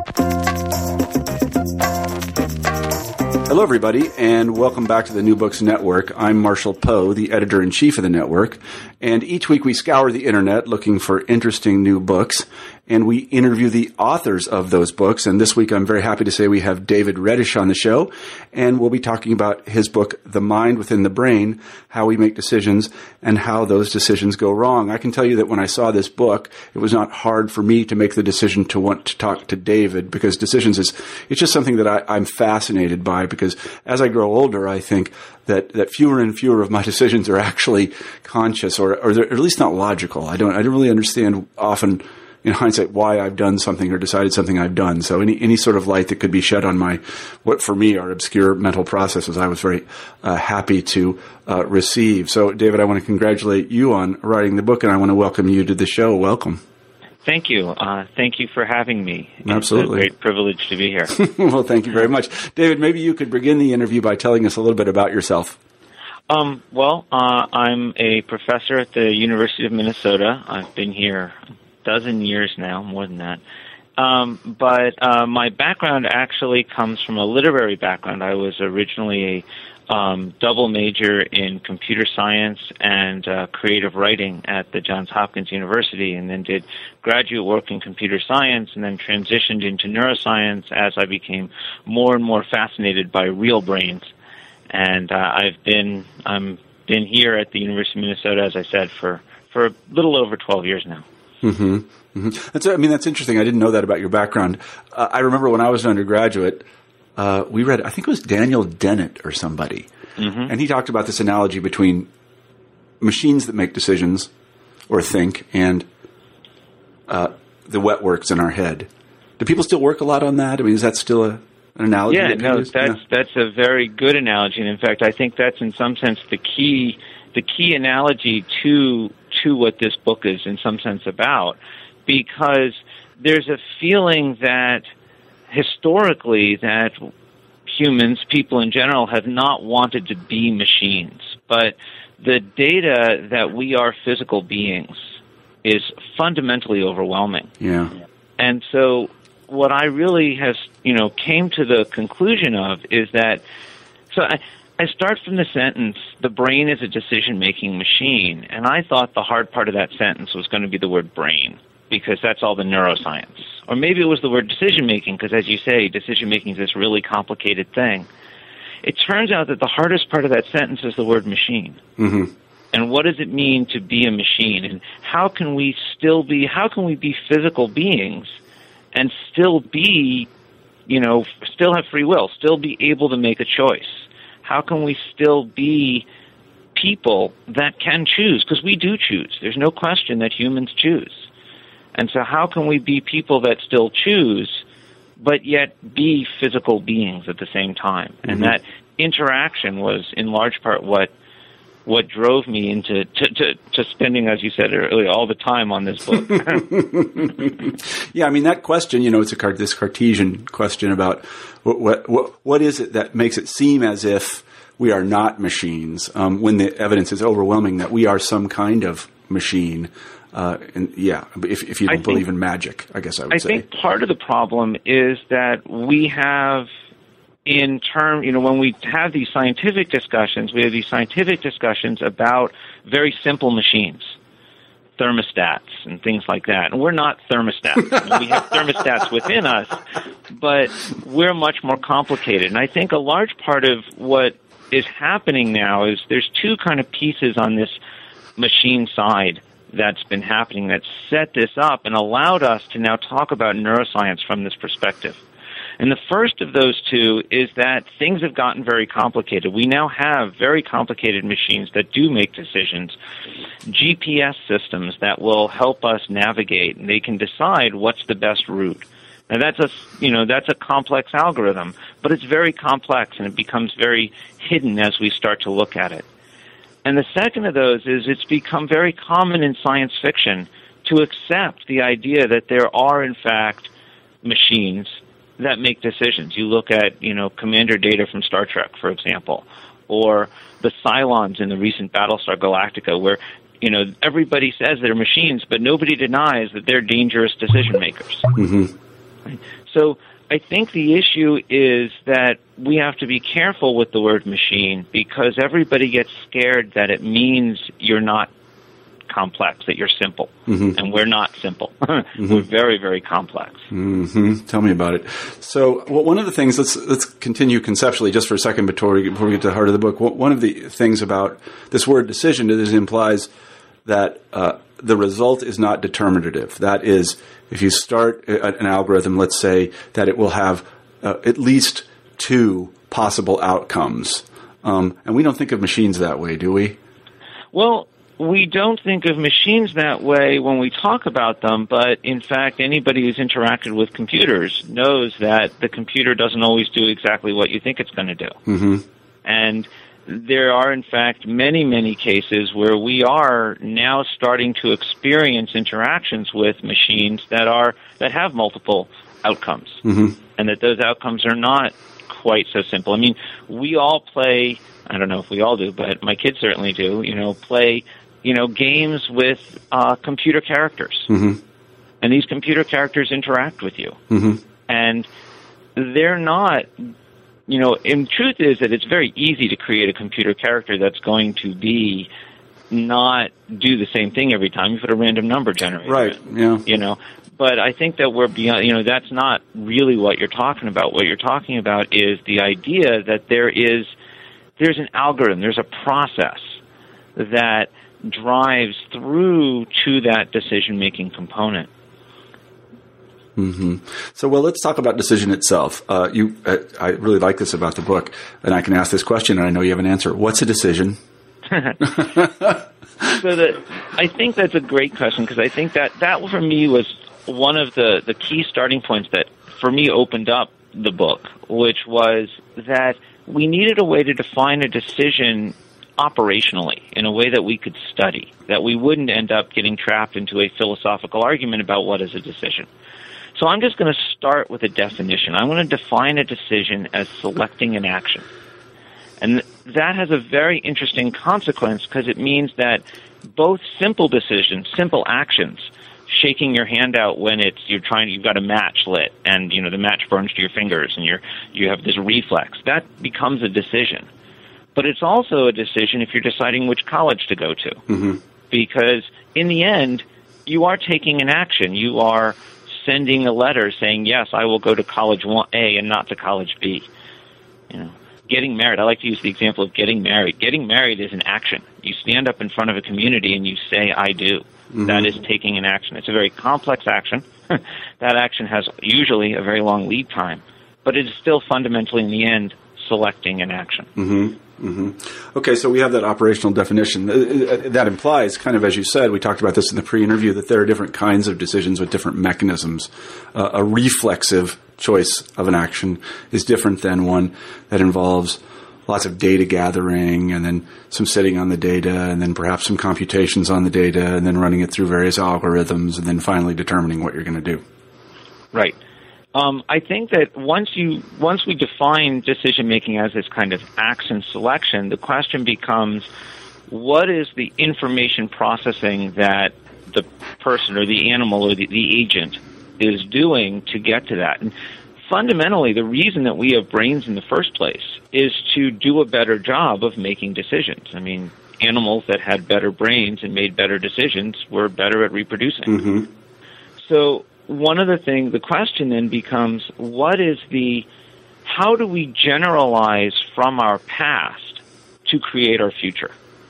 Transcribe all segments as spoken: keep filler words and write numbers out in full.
Hello, everybody, and welcome back to the New Books Network. I'm Marshall Poe, the editor-in-chief of the network, and each week we scour the internet looking for interesting new books, and we interview the authors of those books. And this week I'm very happy to say we have David Reddish on the show, and we'll be talking about his book, The Mind Within the Brain, How We Make Decisions and How Those Decisions Go Wrong. I can tell you that when I saw this book, it was not hard for me to make the decision to want to talk to David, because decisions is, it's just something that I, I'm fascinated by, because as I grow older, I think that, that fewer and fewer of my decisions are actually conscious, or, or they're at least not logical. I don't, I don't really understand often in hindsight why I've done something or decided something I've done. So any, any sort of light that could be shed on my, what for me are obscure mental processes, I was very uh, happy to uh, receive. So David, I want to congratulate you on writing the book, and I want to welcome you to the show. Welcome. Thank you. Uh, thank you for having me. Absolutely. It's a great privilege to be here. Well, thank you very much. David, maybe you could begin the interview by telling us a little bit about yourself. Um, well, uh, I'm a professor at the University of Minnesota. I've been here a dozen years now, more than that. Um, but uh, my background actually comes from a literary background. I was originally a Um, double major in computer science and uh, creative writing at the Johns Hopkins University, and then did graduate work in computer science, and then transitioned into neuroscience as I became more and more fascinated by real brains. And uh, I've been I'm been here at the University of Minnesota, as I said, for, for a little over twelve years now. Mm-hmm. Mm-hmm. That's, I mean, that's interesting. I didn't know that about your background. Uh, I remember when I was an undergraduate, Uh, we read, I think it was Daniel Dennett or somebody, mm-hmm. and he talked about this analogy between machines that make decisions or think and uh, the wet works in our head. Do people still work a lot on that? I mean, is that still a, an analogy? Yeah, that no, use? that's yeah. that's a very good analogy, and in fact, I think that's in some sense the key the key analogy to to what this book is in some sense about, because there's a feeling that historically that humans, people in general, have not wanted to be machines. But the data that we are physical beings is fundamentally overwhelming. Yeah. And so what I really has, you know, came to the conclusion of is that, so I, I start from the sentence, the brain is a decision-making machine, and I thought the hard part of that sentence was going to be the word brain, because that's all the neuroscience. Or maybe it was the word decision-making, because as you say, decision-making is this really complicated thing. It turns out that the hardest part of that sentence is the word machine. Mm-hmm. And what does it mean to be a machine? And how can we still be, how can we be physical beings and still be, you know, still have free will, still be able to make a choice? How can we still be people that can choose? Because we do choose. There's no question that humans choose. And so how can we be people that still choose, but yet be physical beings at the same time? Mm-hmm. And that interaction was in large part what what drove me into to, to, to spending, as you said earlier, all the time on this book. Yeah, I mean, that question, you know, it's a this Cartesian question about what what what is it that makes it seem as if we are not machines, um, when the evidence is overwhelming that we are some kind of machine. Uh, and yeah, if, if you don't think, believe in magic, I guess I would I say. I think part of the problem is that we have, in term, you know, when we have these scientific discussions, we have these scientific discussions about very simple machines, thermostats and things like that. And we're not thermostats. I mean, we have thermostats within us, but we're much more complicated. And I think a large part of what is happening now is there's two kind of pieces on this machine side that's been happening that set this up and allowed us to now talk about neuroscience from this perspective. And the first of those two is that things have gotten very complicated. We now have very complicated machines that do make decisions, G P S systems that will help us navigate, and they can decide what's the best route. Now that's a, you know, that's a complex algorithm, but it's very complex and it becomes very hidden as we start to look at it. And the second of those is it's become very common in science fiction to accept the idea that there are, in fact, machines that make decisions. You look at, you know, Commander Data from Star Trek, for example, or the Cylons in the recent Battlestar Galactica, where, you know, everybody says they're machines, but nobody denies that they're dangerous decision makers. Mm-hmm. Right. So I think the issue is that we have to be careful with the word machine because everybody gets scared that it means you're not complex, that you're simple. Mm-hmm. And we're not simple. mm-hmm. We're very, very complex. Mm-hmm. Tell me about it. So well, one of the things, let's let's continue conceptually just for a second before we, before we get to the heart of the book. One of the things about this word decision is it implies that uh, the result is not determinative. That is, if you start an algorithm, let's say that it will have uh, at least two possible outcomes. Um, and we don't think of machines that way, do we? Well, we don't think of machines that way when we talk about them, but in fact, anybody who's interacted with computers knows that the computer doesn't always do exactly what you think it's going to do. Mm-hmm. And there are, in fact, many, many cases where we are now starting to experience interactions with machines that are that have multiple outcomes, mm-hmm. and that those outcomes are not quite so simple. I mean, we all play, I don't know if we all do, but my kids certainly do, you know, play, you know, games with uh, computer characters. Mm-hmm. And these computer characters interact with you. Mm-hmm. And they're not, you know, in truth is that it's very easy to create a computer character that's going to be not do the same thing every time. You put a random number generator. Right, yeah. You know, but I think that we're beyond, you know, that's not really what you're talking about. What you're talking about is the idea that there is, there's an algorithm, there's a process that drives through to that decision-making component. Mm-hmm. So, well, let's talk about decision itself. Uh, you, uh, I really like this about the book, and I can ask this question, and I know you have an answer. What's a decision? So, the, I think that's a great question because I think that that for me was one of the, the key starting points that for me opened up the book, which was that we needed a way to define a decision operationally in a way that we could study, that we wouldn't end up getting trapped into a philosophical argument about what is a decision. So I'm just going to start with a definition. I'm going to define a decision as selecting an action. And that has a very interesting consequence because it means that both simple decisions, simple actions, shaking your hand out when it's you're trying you've got a match lit and you know the match burns to your fingers and you're you have this reflex, that becomes a decision. But it's also a decision if you're deciding which college to go to. Mm-hmm. Because in the end, you are taking an action. You are sending a letter saying, yes, I will go to college A and not to college B. You know, getting married. I like to use the example of getting married. Getting married is an action. You stand up in front of a community and you say, I do. Mm-hmm. That is taking an action. It's a very complex action. That action has usually a very long lead time. But it is still fundamentally, in the end, selecting an action. Mm-hmm. Mm-hmm. Okay, so we have that operational definition. That implies, kind of as you said, we talked about this in the pre-interview, that there are different kinds of decisions with different mechanisms. Uh, a reflexive choice of an action is different than one that involves lots of data gathering and then some sitting on the data and then perhaps some computations on the data and then running it through various algorithms and then finally determining what you're going to do. Right. Um, I think that once you once we define decision making as this kind of action selection, the question becomes, what is the information processing that the person or the animal or the, the agent is doing to get to that? And fundamentally, the reason that we have brains in the first place is to do a better job of making decisions. I mean, animals that had better brains and made better decisions were better at reproducing. Mm-hmm. So one of the things, the question then becomes, what is the, how do we generalize from our past to create our future?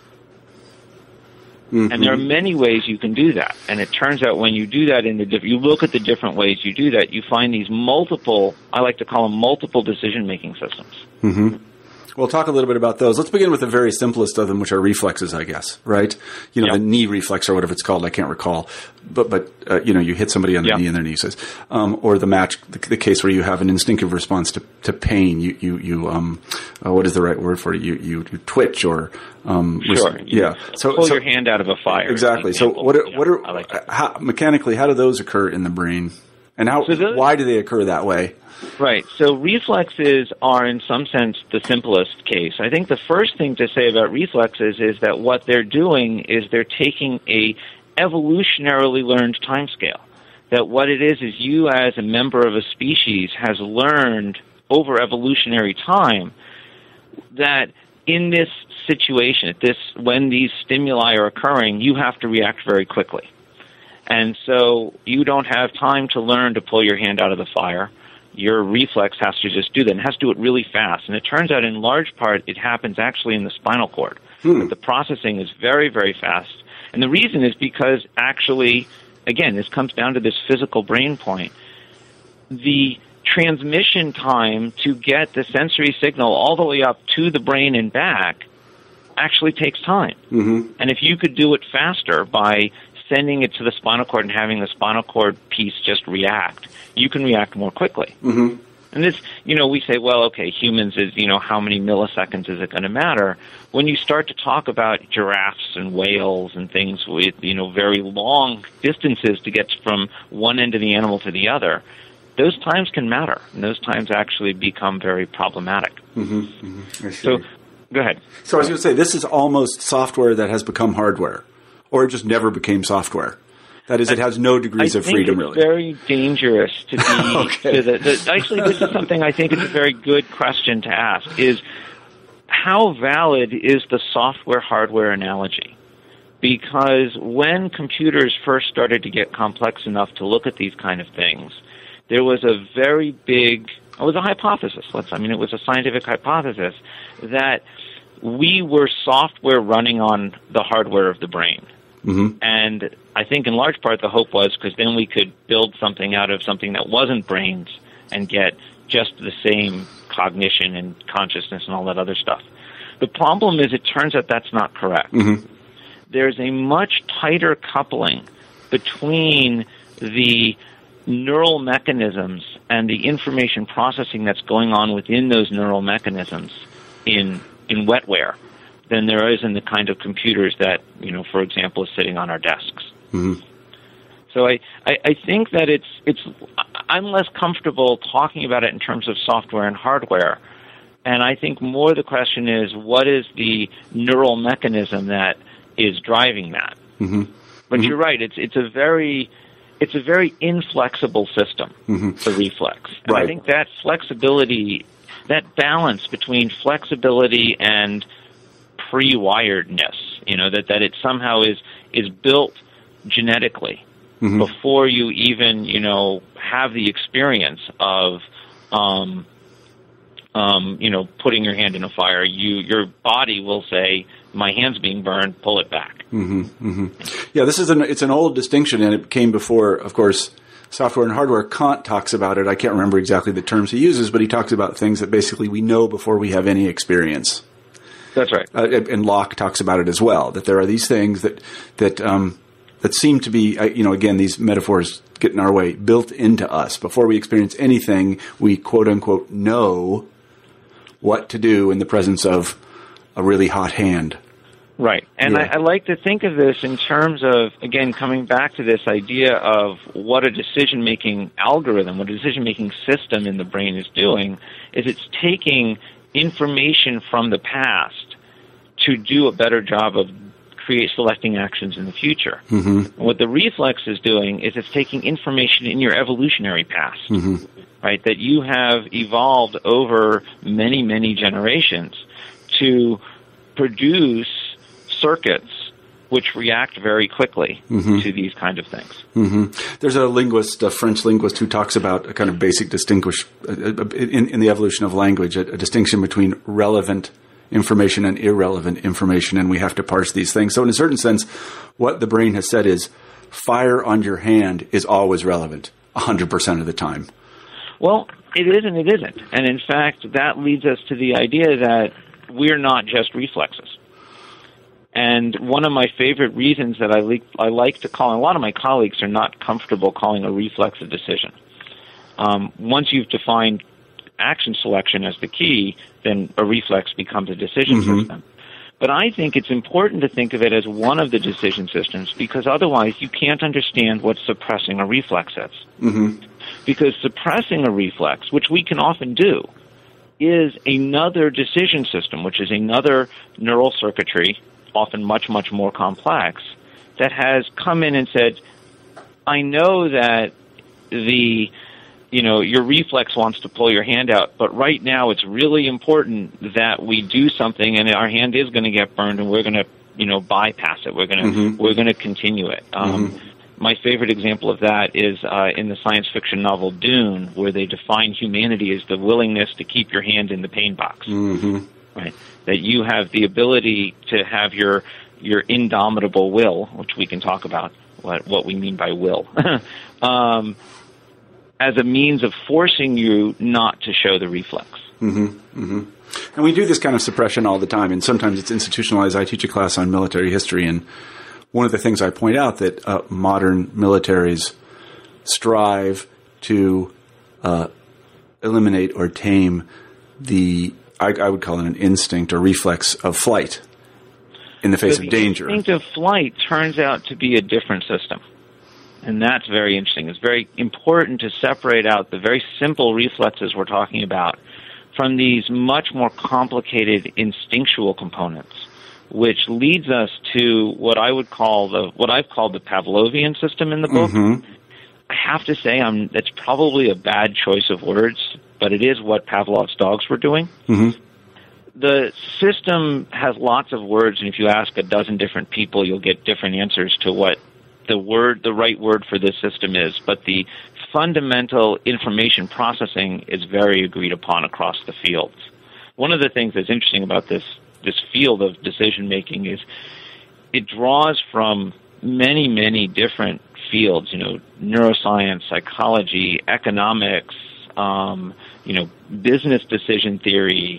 Mm-hmm. And there are many ways you can do that. And it turns out when you do that in the, you look at the different ways you do that, you find these multiple, I like to call them multiple decision-making systems. Mm-hmm. We'll talk a little bit about those. Let's begin with the very simplest of them, which are reflexes, I guess, right? You know, yep. The knee reflex or whatever it's called, I can't recall. But, but uh, you know, you hit somebody on the yep. knee and their knee says. Um, or the match, the, the case where you have an instinctive response to, to pain. You, you, you um, uh, what is the right word for it? You, you, you twitch or, um, sure. Res- yeah. So, pull so, your hand out of a fire. Exactly. So what are, what are, like how, mechanically, how do those occur in the brain? And how, so those, why do they occur that way? Right. So reflexes are, in some sense, the simplest case. I think the first thing to say about reflexes is that what they're doing is they're taking a evolutionarily learned timescale. that what it is is you as a member of a species has learned over evolutionary time that in this situation, at this when these stimuli are occurring, you have to react very quickly. And so you don't have time to learn to pull your hand out of the fire. Your reflex has to just do that, and has to do it really fast. And it turns out in large part it happens actually in the spinal cord. Hmm. But the processing is very, very fast. And the reason is because actually, again, this comes down to this physical brain point. The transmission time to get the sensory signal all the way up to the brain and back actually takes time. Mm-hmm. And if you could do it faster by sending it to the spinal cord and having the spinal cord piece just react, you can react more quickly. Mm-hmm. And this, you know, we say, well, okay, humans is, you know, how many milliseconds is it going to matter? When you start to talk about giraffes and whales and things with, you know, very long distances to get from one end of the animal to the other, those times can matter, and those times actually become very problematic. Mm-hmm. Mm-hmm. So, go ahead. So I was going to say, this is almost software that has become hardware, or it just never became software. That is, it has no degrees I of freedom, really. It's very dangerous to be. okay. to the, the, actually, this is something I think is a very good question to ask, is how valid is the software-hardware analogy? Because when computers first started to get complex enough to look at these kind of things, there was a very big, it was a hypothesis, let's, I mean, it was a scientific hypothesis, that we were software running on the hardware of the brain. Mm-hmm. And I think in large part the hope was because then we could build something out of something that wasn't brains and get just the same cognition and consciousness and all that other stuff. The problem is it turns out that's not correct. Mm-hmm. There's a much tighter coupling between the neural mechanisms and the information processing that's going on within those neural mechanisms in in wetware than there is in the kind of computers that, you know, for example, is sitting on our desks. Mm-hmm. So I, I, I think that it's it's I'm less comfortable talking about it in terms of software and hardware, and I think more the question is what is the neural mechanism that is driving that. Mm-hmm. But mm-hmm. you're right; it's it's a very it's a very inflexible system, mm-hmm. the reflex. And right. I think that flexibility, that balance between flexibility and pre-wiredness, you know, that, that it somehow is is built genetically mm-hmm. before you even, you know, have the experience of, um, um, you know, putting your hand in a fire. You, your body will say, "My hand's being burned. Pull it back." Mm-hmm. Mm-hmm. Yeah, this is an it's an old distinction, and it came before, of course, software and hardware. Kant talks about it. I can't remember exactly the terms he uses, but he talks about things that basically we know before we have any experience. That's right. Uh, and Locke talks about it as well, that there are these things that that um, that seem to be, uh, you know, again, these metaphors get in our way, built into us. Before we experience anything, we quote-unquote know what to do in the presence of a really hot hand. Right. And yeah. I, I like to think of this in terms of, again, coming back to this idea of what a decision-making algorithm, what a decision-making system in the brain is doing, is it's taking information from the past to do a better job of create selecting actions in the future. Mm-hmm. What the reflex is doing is it's taking information in your evolutionary past, mm-hmm. right, that you have evolved over many, many generations to produce circuits which react very quickly mm-hmm. to these kind of things. Mm-hmm. There's a linguist, a French linguist, who talks about a kind of basic distinguish uh, in, in the evolution of language, a, a distinction between relevant information and irrelevant information, and we have to parse these things. So in a certain sense, what the brain has said is fire on your hand is always relevant, one hundred percent of the time. Well, it is and it isn't. And in fact, that leads us to the idea that we're not just reflexes. And one of my favorite reasons that I like, I like to call, and a lot of my colleagues are not comfortable calling a reflex a decision. Um, once you've defined action selection as the key, then a reflex becomes a decision mm-hmm. system. But I think it's important to think of it as one of the decision systems, because otherwise you can't understand what suppressing a reflex is. Mm-hmm. Because suppressing a reflex, which we can often do, is another decision system, which is another neural circuitry, often much, much more complex, that has come in and said, I know that the, you know, your reflex wants to pull your hand out, but right now it's really important that we do something, and our hand is going to get burned, and we're going to, you know, bypass it. We're going to mm-hmm. we're going to continue it. Um, mm-hmm. My favorite example of that is uh, in the science fiction novel Dune, where they define humanity as the willingness to keep your hand in the pain box. Mm-hmm. Right? That you have the ability to have your your indomitable will, which we can talk about what what we mean by will, um, as a means of forcing you not to show the reflex. Mm-hmm. Mm-hmm. And we do this kind of suppression all the time, and sometimes it's institutionalized. I teach a class on military history, and one of the things I point out that uh, modern militaries strive to uh, eliminate or tame the, I, I would call it an instinct or reflex of flight in the face but of the danger. The instinct of flight turns out to be a different system. And that's very interesting. It's very important to separate out the very simple reflexes we're talking about from these much more complicated instinctual components, which leads us to what I would call the what I've called the Pavlovian system in the book. Mm-hmm. I have to say, I'm that's probably a bad choice of words, but it is what Pavlov's dogs were doing. Mm-hmm. The system has lots of words, and if you ask a dozen different people, you'll get different answers to what the word, the right word for this system is. But the fundamental information processing is very agreed upon across the fields. One of the things that's interesting about this this field of decision making is it draws from many, many different fields, you know, neuroscience, psychology, economics, um, you know, business decision theory,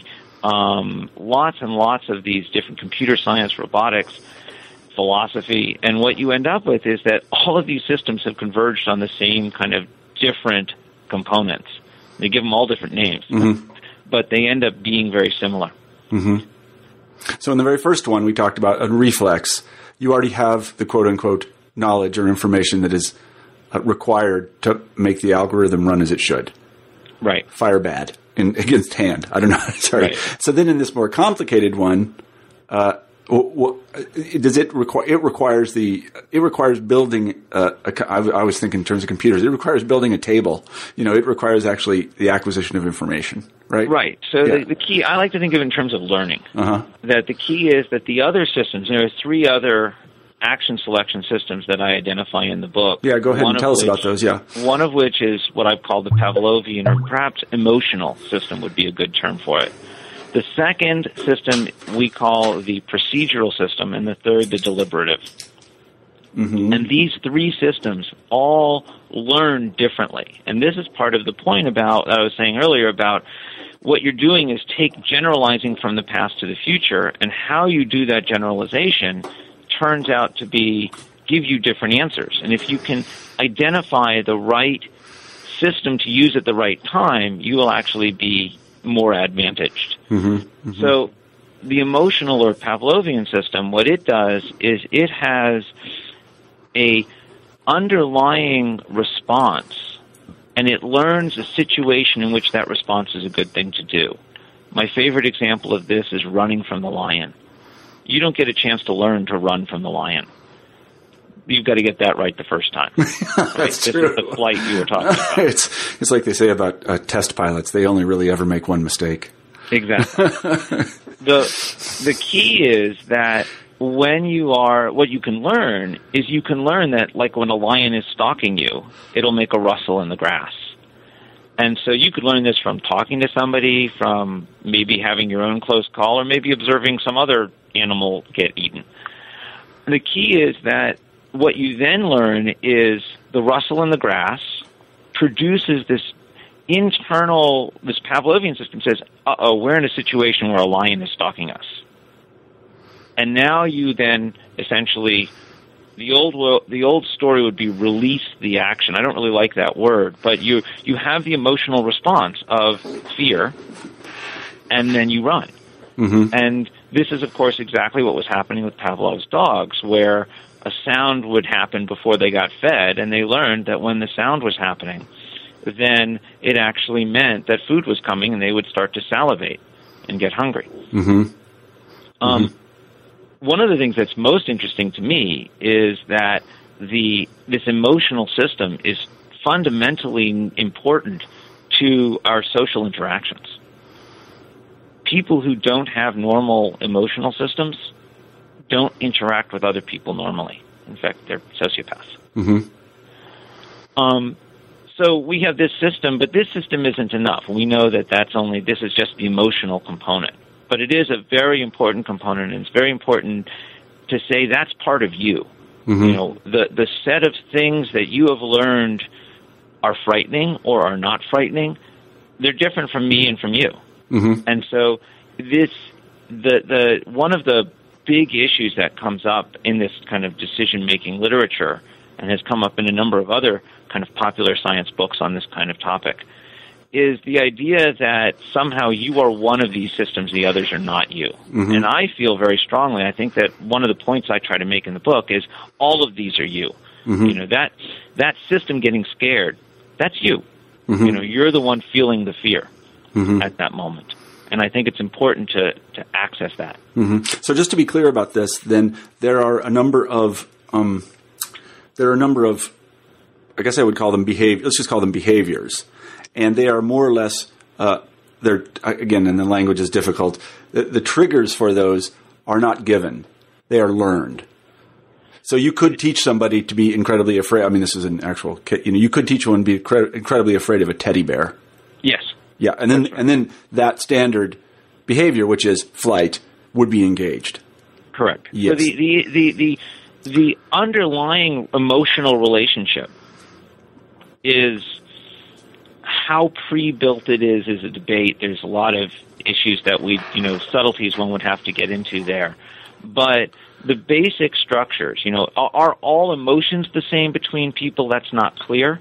um, lots and lots of these different computer science, robotics, philosophy. And what you end up with is that all of these systems have converged on the same kind of different components. They give them all different names, mm-hmm. but they end up being very similar. Mm-hmm. So in the very first one, we talked about a reflex. You already have the quote-unquote knowledge or information that is uh, required to make the algorithm run as it should. Right. Fire bad in, against hand. I don't know. Sorry. Right. So then in this more complicated one, uh, w- w- does it require? It requires the. It requires building. Uh, a, I, I was thinking in terms of computers. It requires building a table. You know, it requires actually the acquisition of information. Right. Right. So yeah. the, the key, I like to think of it in terms of learning. Uh-huh. That the key is that the other systems. There are three other action selection systems that I identify in the book. Yeah, go ahead and tell us which, about those, yeah. One of which is what I've called the Pavlovian, or perhaps emotional system would be a good term for it. The second system we call the procedural system, and the third the deliberative. Mm-hmm. And these three systems all learn differently. And this is part of the point about, I was saying earlier, about what you're doing is take generalizing from the past to the future, and how you do that generalization turns out to be give you different answers. And if you can identify the right system to use at the right time, you will actually be more advantaged. Mm-hmm. Mm-hmm. So the emotional or Pavlovian system, what it does is it has a underlying response, and it learns a situation in which that response is a good thing to do. My favorite example of this is running from the lion. You don't get a chance to learn to run from the lion. You've got to get that right the first time. That's right? This true. is the flight you were talking about. it's it's like they say about uh, test pilots. They only really ever make one mistake. Exactly. the the key is that when you are, what you can learn is you can learn that, like when a lion is stalking you, it'll make a rustle in the grass. And so you could learn this from talking to somebody, from maybe having your own close call, or maybe observing some other animal get eaten. The key is that what you then learn is the rustle in the grass produces this internal, this Pavlovian system says, uh-oh, we're in a situation where a lion is stalking us. And now you then essentially, the old the old story would be release the action. I don't really like that word, but you you have the emotional response of fear, and then you run. Mm-hmm. And this is, of course, exactly what was happening with Pavlov's dogs, where a sound would happen before they got fed, and they learned that when the sound was happening, then it actually meant that food was coming, and they would start to salivate and get hungry. Mm-hmm. Um, mm-hmm. One of the things that's most interesting to me is that the this emotional system is fundamentally important to our social interactions. People who don't have normal emotional systems don't interact with other people normally. In fact, they're sociopaths. Mm-hmm. Um, so we have this system, but this system isn't enough. We know that that's only, this is just the emotional component. But it is a very important component, and it's very important to say that's part of you. Mm-hmm. You know, the, the set of things that you have learned are frightening or are not frightening, they're different from me and from you. Mm-hmm. And so this, the, the, one of the big issues that comes up in this kind of decision-making literature and has come up in a number of other kind of popular science books on this kind of topic is the idea that somehow you are one of these systems, the others are not you. Mm-hmm. And I feel very strongly, I think that one of the points I try to make in the book is all of these are you. Mm-hmm. You know, that that system getting scared, that's you. Mm-hmm. You know, you're the one feeling the fear mm-hmm. at that moment. And I think it's important to, to access that. Mm-hmm. So just to be clear about this, then there are a number of um, there are a number of, I guess I would call them behavior. Let's just call them behaviors, and they are more or less. Uh, they're again, and the language is difficult. The, the triggers for those are not given; they are learned. So you could teach somebody to be incredibly afraid. I mean, this is an actual. You know, you could teach one to be incre- incredibly afraid of a teddy bear. Yes. Yeah, and then right. and then that standard behavior, which is flight, would be engaged. Correct. Yes. So the the, the, the the underlying emotional relationship is how pre-built it is is a debate. There's a lot of issues that we, you know, subtleties one would have to get into there. But the basic structures, you know, are, are all emotions the same between people? That's not clear.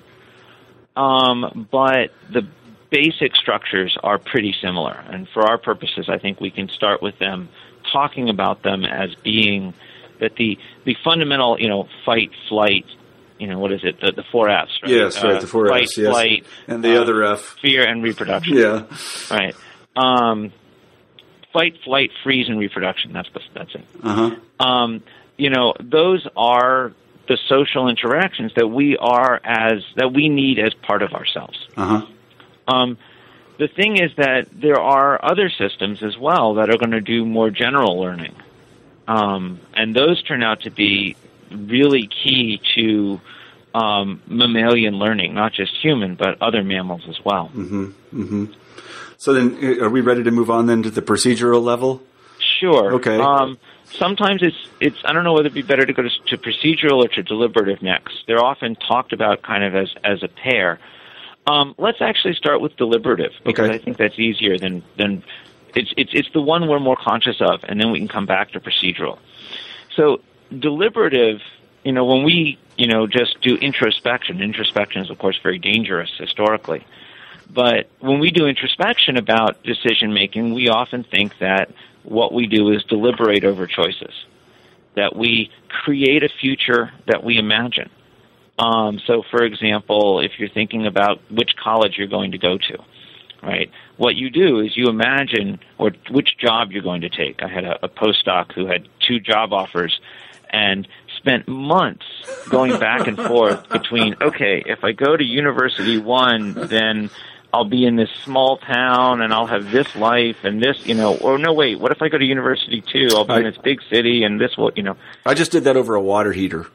Um, but the basic structures are pretty similar. And for our purposes, I think we can start with them, talking about them as being that the, the fundamental, you know, fight, flight, you know, what is it? The, the four F's, right? Yes, right, uh, the four fight, F's, yes. Flight, and the uh, other F. Fear and reproduction. Yeah. Right. Um, fight, flight, freeze, and reproduction. That's the, that's it. Uh-huh. Um, you know, those are the social interactions that we are as, that we need as part of ourselves. Uh-huh. Um, the thing is that there are other systems as well that are going to do more general learning. Um, and those turn out to be really key to um, mammalian learning, not just human, but other mammals as well. Mm-hmm. Mm-hmm. So then are we ready to move on then to the procedural level? Sure. Okay. Um, sometimes it's, it's, I don't know whether it'd be better to go to, to procedural or to deliberative next. They're often talked about kind of as, as a pair. Um, let's actually start with deliberative because okay. I think that's easier than, than it's, it's, it's the one we're more conscious of, and then we can come back to procedural. So deliberative, you know, when we, you know, just do introspection, introspection is, of course, very dangerous historically. But when we do introspection about decision-making, we often think that what we do is deliberate over choices, that we create a future that we imagine. Um, so, for example, if you're thinking about which college you're going to go to, right, what you do is you imagine or which job you're going to take. I had a, a postdoc who had two job offers and spent months going back and forth between, okay, if I go to University One, then I'll be in this small town and I'll have this life and this, you know, or no, wait, what if I go to University Two? I'll be I, in this big city and this will, you know. I just did that over a water heater.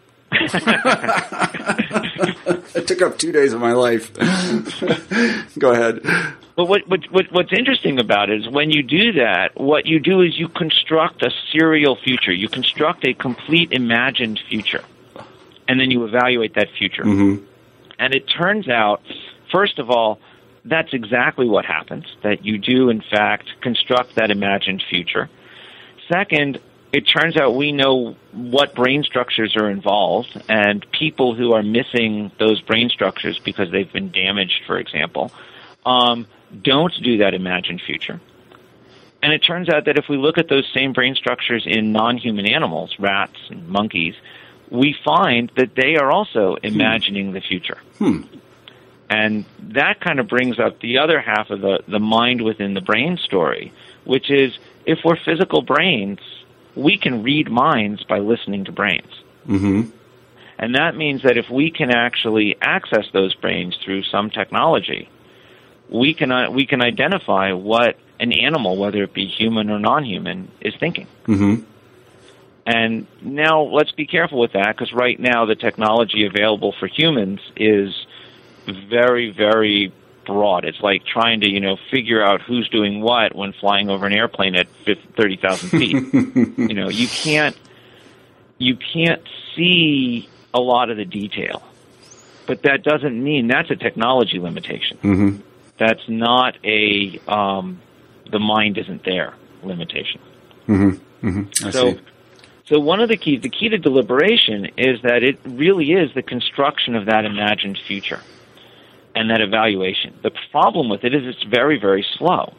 It took up two days of my life. Go ahead. But what, what, what what's interesting about it is when you do that, what you do is you construct a serial future. You construct a complete imagined future. And then you evaluate that future. Mm-hmm. And it turns out, first of all, that's exactly what happens, that you do, in fact, construct that imagined future. Second, it turns out we know what brain structures are involved, and people who are missing those brain structures because they've been damaged, for example, um, don't do that imagined future. And it turns out that if we look at those same brain structures in non-human animals, rats and monkeys, we find that they are also imagining hmm. the future. Hmm. And that kind of brings up the other half of the, the mind within the brain story, which is if we're physical brains, we can read minds by listening to brains. Mm-hmm. And that means that if we can actually access those brains through some technology, we can uh, we can identify what an animal, whether it be human or non-human, is thinking. Mm-hmm. And now let's be careful with that, because right now the technology available for humans is very, very broad. It's like trying to, you know, figure out who's doing what when flying over an airplane at thirty thousand feet. You know, you can't you can't see a lot of the detail. But that doesn't mean that's a technology limitation. Mm-hmm. That's not a um, the mind isn't there limitation. Mm-hmm. Mm-hmm. I so, see. so one of the keys, the key to deliberation is that it really is the construction of that imagined future and that evaluation. The problem with it is it's very, very slow.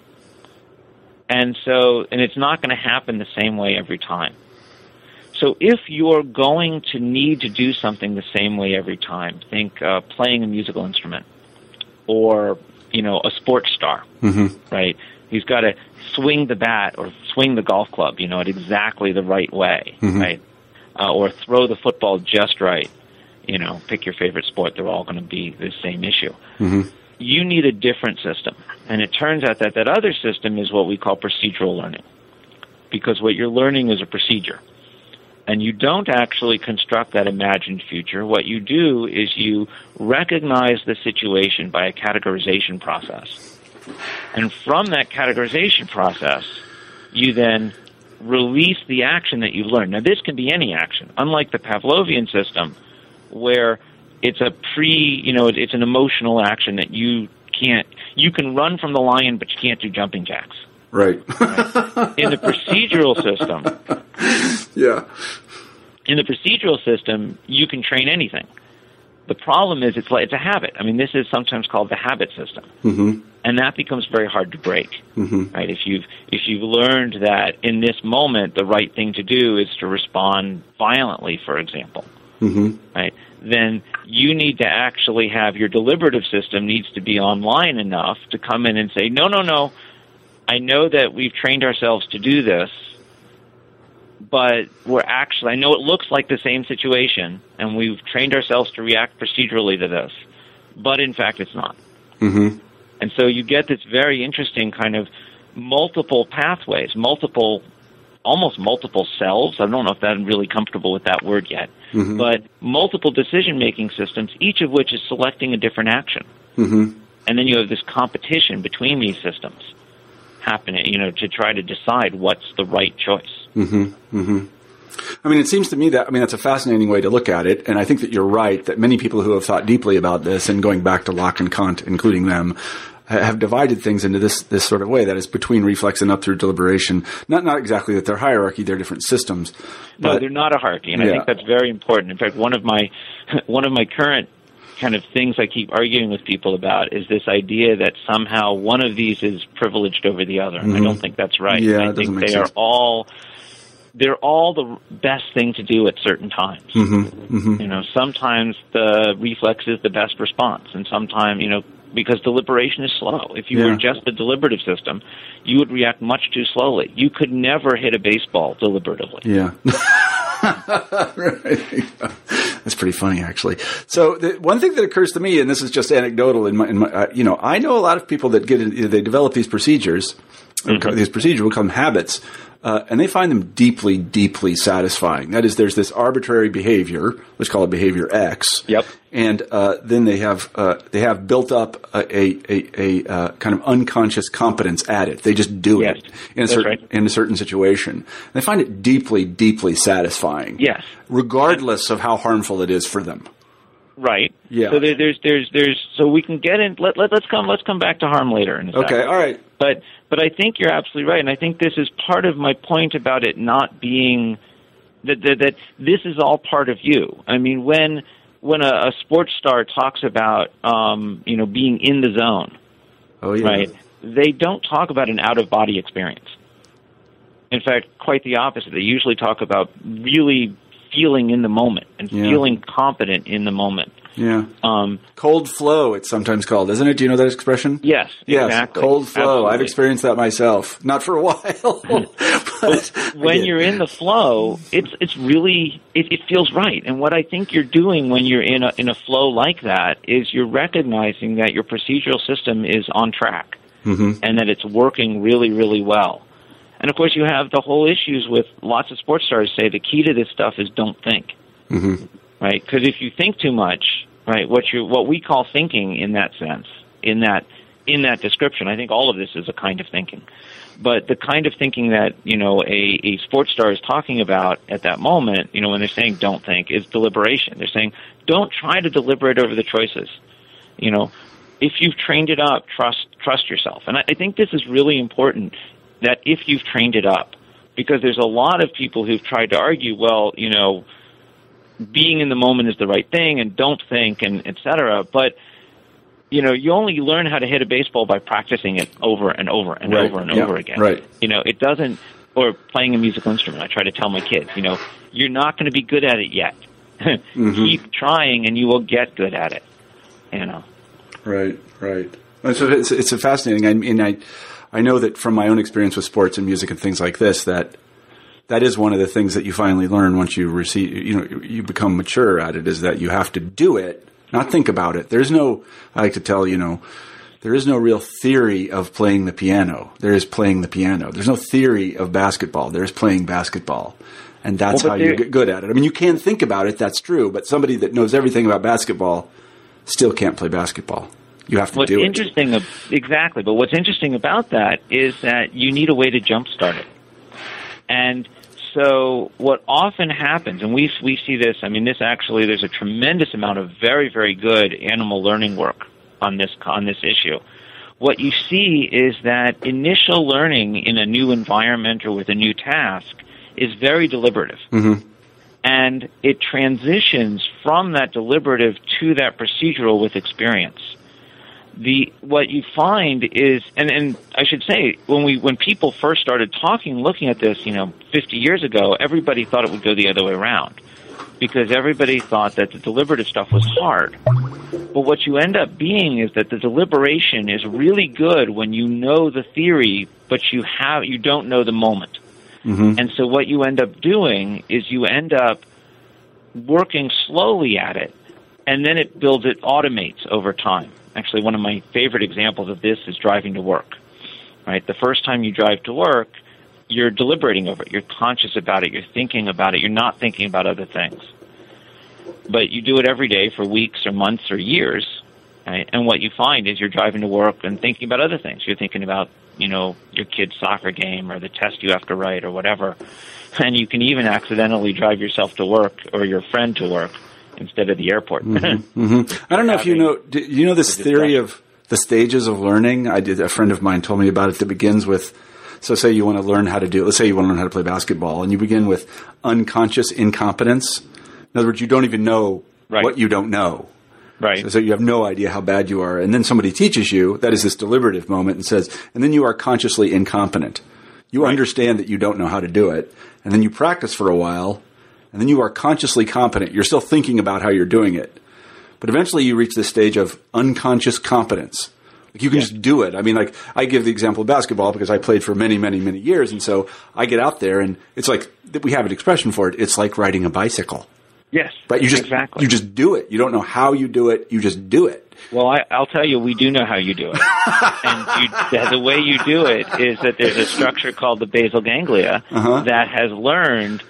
And so, and it's not going to happen the same way every time. So if you're going to need to do something the same way every time, think uh, playing a musical instrument or, you know, a sports star, mm-hmm. right? He's got to swing the bat or swing the golf club, you know, at exactly the right way, mm-hmm. right? Uh, or throw the football just right. You know, pick your favorite sport. They're all going to be the same issue. Mm-hmm. You need a different system. And it turns out that that other system is what we call procedural learning, because what you're learning is a procedure. And you don't actually construct that imagined future. What you do is you recognize the situation by a categorization process. And from that categorization process, you then release the action that you learned. Now, this can be any action, unlike the Pavlovian system, where it's a pre, you know, it's an emotional action that you can't, you can run from the lion, but you can't do jumping jacks. Right. Right? In the procedural system, yeah. In the procedural system, you can train anything. The problem is it's like, it's a habit. I mean, this is sometimes called the habit system. Mm-hmm. And that becomes very hard to break. Mm-hmm. Right? If you've if you've learned that in this moment the right thing to do is to respond violently, for example, mm-hmm. right? Then you need to actually have your deliberative system needs to be online enough to come in and say, no, no, no, I know that we've trained ourselves to do this, but we're actually, I know it looks like the same situation, and we've trained ourselves to react procedurally to this, but in fact it's not. Mm-hmm. And so you get this very interesting kind of multiple pathways, multiple, almost multiple selves. I don't know if I'm really comfortable with that word yet, mm-hmm. but multiple decision-making systems, each of which is selecting a different action. Mm-hmm. And then you have this competition between these systems happening, you know, to try to decide what's the right choice. Mm-hmm. Mm-hmm. I mean, it seems to me that, I mean, that's a fascinating way to look at it. And I think that you're right, that many people who have thought deeply about this, and going back to Locke and Kant, including them, have divided things into this, this sort of way, that is between reflex and up through deliberation. Not, not exactly that they're hierarchy, they're different systems. No, but, they're not a hierarchy. And yeah. I think that's very important. In fact, one of my, one of my current kind of things I keep arguing with people about is this idea that somehow one of these is privileged over the other. And mm-hmm. I don't think that's right. Yeah, I it think make they sense. are all, they're all the best thing to do at certain times. Mm-hmm. Mm-hmm. You know, sometimes the reflex is the best response, and sometimes, you know, because deliberation is slow. If you yeah. were just a deliberative system, you would react much too slowly. You could never hit a baseball deliberatively. Yeah. Right. That's pretty funny, actually. So the one thing that occurs to me, and this is just anecdotal, in my, in my uh, you know, I know a lot of people that get in, they develop these procedures, mm-hmm. these procedures become habits, uh, and they find them deeply, deeply satisfying. That is, there's this arbitrary behavior, let's call it behavior X. Yep. And uh, then they have uh, they have built up a a, a, a uh, kind of unconscious competence at it. They just do yes. it in a certain right. in a certain situation. They find it deeply, deeply satisfying. Yes. Regardless of how harmful it is for them. Right. Yeah. So there, there's there's there's so we can get in. Let, let let's come let's come back to harm later in a second. Okay. All right. But but I think you're absolutely right, and I think this is part of my point about it not being that that, that this is all part of you. I mean, when when a, a sports star talks about um, you know being in the zone, oh yeah, right? They don't talk about an out of body experience. In fact, quite the opposite. They usually talk about really feeling in the moment and yeah. feeling competent in the moment. Yeah. Um, cold flow, it's sometimes called, isn't it? Do you know that expression? Yes, yes, exactly. Cold flow. Absolutely. I've experienced that myself. Not for a while. but when you're in the flow, it's it's really, it, it feels right. And what I think you're doing when you're in a, in a flow like that is you're recognizing that your procedural system is on track mm-hmm. and that it's working really, really well. And, of course, you have the whole issues with lots of sports stars say the key to this stuff is don't think. Mm-hmm. Right, because if you think too much, right, what you what we call thinking in that sense, in that in that description, I think all of this is a kind of thinking. But the kind of thinking that you know a, a sports star is talking about at that moment, you know, when they're saying don't think, is deliberation. They're saying don't try to deliberate over the choices. You know, if you've trained it up, trust trust yourself. And I, I think this is really important. That if you've trained it up, because there's a lot of people who've tried to argue, well, you know. Being in the moment is the right thing, and don't think, and et cetera. But you know, you only learn how to hit a baseball by practicing it over and over and right. over and yeah. over again. Right. You know, it doesn't. Or playing a musical instrument. I try to tell my kids, you know, you're not going to be good at it yet. mm-hmm. Keep trying, and you will get good at it. You know. Right. Right. So it's it's a fascinating. I mean, I I know that from my own experience with sports and music and things like this that. That is one of the things that you finally learn once you receive, you know, you become mature at it, is that you have to do it, not think about it. There's no, I like to tell, you know, there is no real theory of playing the piano. There is playing the piano. There's no theory of basketball. There's playing basketball. And that's well, how you get good at it. I mean, you can think about it, that's true, but somebody that knows everything about basketball still can't play basketball. You have to what's do it. Interesting, exactly, but what's interesting about that is that you need a way to jumpstart it. And so what often happens, and we we see this, I mean, this actually, there's a tremendous amount of very, very good animal learning work on this on this issue. What you see is that initial learning in a new environment or with a new task is very deliberative. Mm-hmm. And it transitions from that deliberative to that procedural with experience. The what you find is, and, and I should say, when we when people first started talking, looking at this, you know, fifty years ago, everybody thought it would go the other way around, because everybody thought that the deliberative stuff was hard. But what you end up being is that the deliberation is really good when you know the theory, but you have you don't know the moment. Mm-hmm. And so what you end up doing is you end up working slowly at it, and then it builds, it automates over time. Actually, one of my favorite examples of this is driving to work. Right? The first time you drive to work, you're deliberating over it. You're conscious about it. You're thinking about it. You're not thinking about other things. But you do it every day for weeks or months or years, right? And what you find is you're driving to work and thinking about other things. You're thinking about, you know, your kid's soccer game or the test you have to write or whatever. And you can even accidentally drive yourself to work or your friend to work instead of the airport. Mm-hmm. Mm-hmm. I don't know if you know, do you know this theory of the stages of learning? I did. A friend of mine told me about it that begins with, so say you want to learn how to do, let's say you want to learn how to play basketball, and you begin with unconscious incompetence. In other words, you don't even know right. what you don't know. Right. So, so you have no idea how bad you are. And then somebody teaches you, that is this deliberative moment, and says, and then you are consciously incompetent. You right. understand that you don't know how to do it. And then you practice for a while, and then you are consciously competent. You're still thinking about how you're doing it. But eventually you reach this stage of unconscious competence. Like you can yeah. just do it. I mean, like, I give the example of basketball because I played for many, many, many years. And so I get out there, and it's like, we have an expression for it. It's like riding a bicycle. Yes, but you just, exactly. You just do it. You don't know how you do it. You just do it. Well, I, I'll tell you, we do know how you do it. And you, the, the way you do it is that there's a structure called the basal ganglia uh-huh. that has learned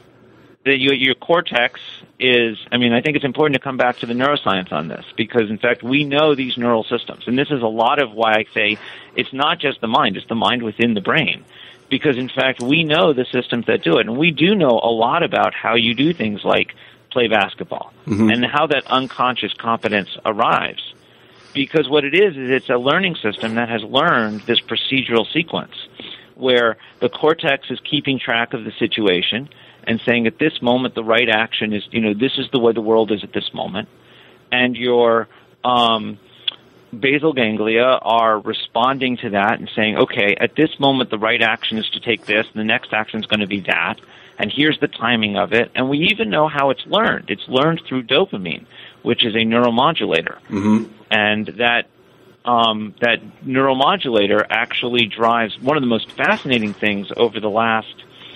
that you, your cortex is, I mean, I think it's important to come back to the neuroscience on this because, in fact, we know these neural systems. And this is a lot of why I say it's not just the mind, it's the mind within the brain. Because, in fact, we know the systems that do it. And we do know a lot about how you do things like play basketball mm-hmm. and how that unconscious competence arrives. Because what it is, is it's a learning system that has learned this procedural sequence where the cortex is keeping track of the situation and saying at this moment the right action is, you know, this is the way the world is at this moment. And your um, basal ganglia are responding to that and saying, okay, at this moment the right action is to take this, and the next action is going to be that, and here's the timing of it. And we even know how it's learned. It's learned through dopamine. which is a neuromodulator. Mm-hmm. And that um, that neuromodulator actually drives one of the most fascinating things over the last,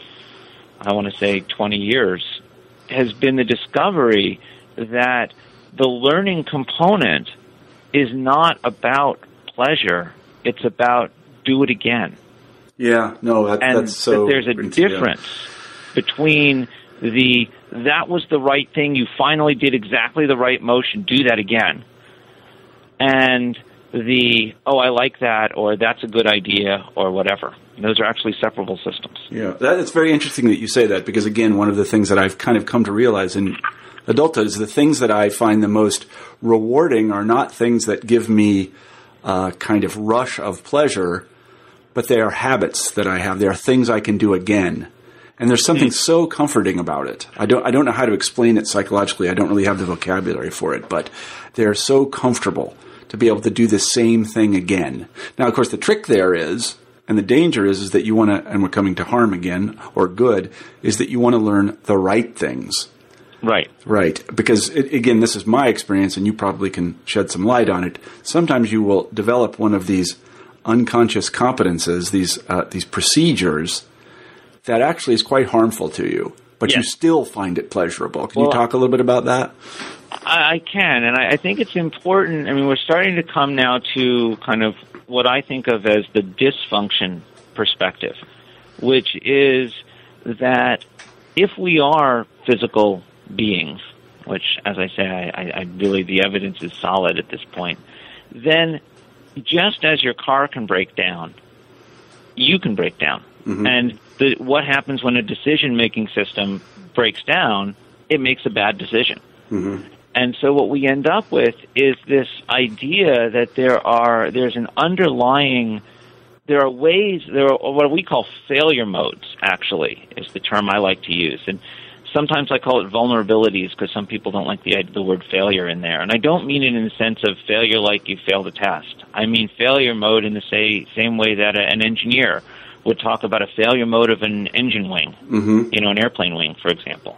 I want to say, twenty years, has been the discovery that the learning component is not about pleasure. It's about do it again. Yeah, no, that, and that's so... that there's a difference between the, that was the right thing, you finally did exactly the right motion, do that again, and the, oh, I like that, or that's a good idea, or whatever. And those are actually separable systems. Yeah, that, it's very interesting that you say that, because, again, one of the things that I've kind of come to realize in adulthood is the things that I find the most rewarding are not things that give me a kind of rush of pleasure, but they are habits that I have. They are things I can do again. And there's something mm. so comforting about it. I don't I don't know how to explain it psychologically. I don't really have the vocabulary for it, but they're so comfortable to be able to do the same thing again. Now, of course, the trick there is, and the danger is, is that you want to, and we're coming to harm again, or good, is that you want to learn the right things. Right. Right. Because, it, again, this is my experience, and you probably can shed some light on it. Sometimes you will develop one of these unconscious competences, these uh, these procedures, that actually is quite harmful to you, but yes. you still find it pleasurable. Can well, you talk a little bit about that? I, I can, and I, I think it's important. I mean, we're starting to come now to kind of what I think of as the dysfunction perspective, which is that if we are physical beings, which, as I say, I, I believe the evidence is solid at this point, then just as your car can break down, you can break down. Mm-hmm. And the, what happens when a decision-making system breaks down, it makes a bad decision. Mm-hmm. And so what we end up with is this idea that there are there's an underlying, there are ways, there are what we call failure modes, actually, is the term I like to use. And sometimes I call it vulnerabilities because some people don't like the the word failure in there. And I don't mean it in the sense of failure like you failed a test. I mean failure mode in the say, same way that a, an engineer would talk about a failure mode of an engine wing, mm-hmm. you know, an airplane wing, for example.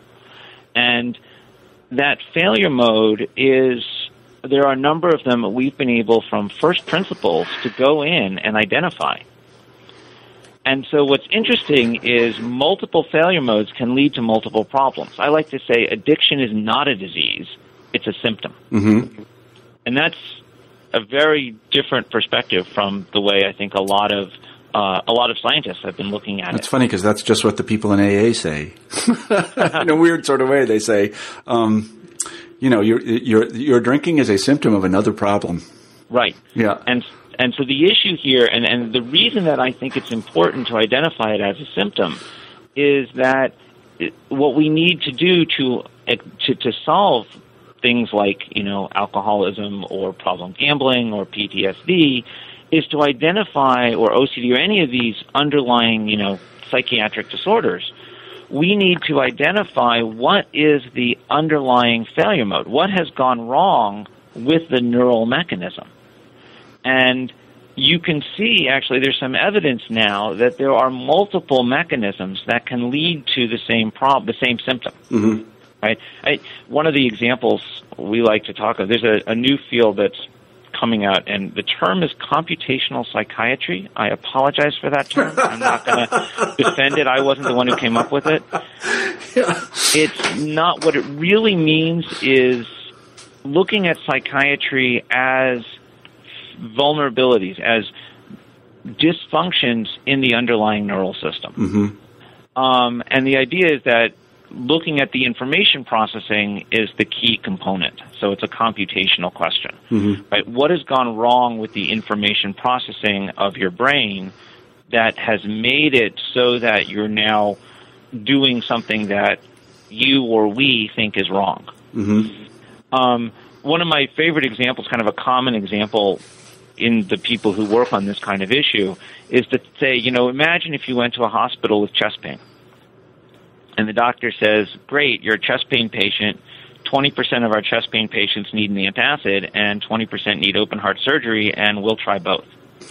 And that failure mode is, there are a number of them that we've been able from first principles to go in and identify. And so what's interesting is multiple failure modes can lead to multiple problems. I like to say addiction is not a disease, it's a symptom. Mm-hmm. And that's a very different perspective from the way I think a lot of Uh, a lot of scientists have been looking at that's it. That's funny because that's just what the people in A A say. In a weird sort of way, they say, um, you know, your your your drinking is a symptom of another problem. Right. Yeah. And and so the issue here, and, and the reason that I think it's important to identify it as a symptom, is that it, what we need to do to to to solve things like, you know, alcoholism or problem gambling or P T S D is to identify, or O C D or any of these underlying, you know, psychiatric disorders, we need to identify what is the underlying failure mode, what has gone wrong with the neural mechanism. And you can see, actually, there's some evidence now that there are multiple mechanisms that can lead to the same problem, the same symptom. Mm-hmm. Right? I, one of the examples we like to talk of, there's a, a new field that's coming out, and the term is computational psychiatry. I apologize for that term. I'm not going to defend it. I wasn't the one who came up with it. Yeah. It's not, what it really means is looking at psychiatry as vulnerabilities, as dysfunctions in the underlying neural system. Mm-hmm. Um, and the idea is that looking at the information processing is the key component. So it's a computational question. Mm-hmm. Right? What has gone wrong with the information processing of your brain that has made it so that you're now doing something that you or we think is wrong? Mm-hmm. Um, one of my favorite examples, kind of a common example in the people who work on this kind of issue, is to say, you know, imagine if you went to a hospital with chest pain. And the doctor says, great, you're a chest pain patient. twenty percent of our chest pain patients need an antacid, and twenty percent need open heart surgery, and we'll try both.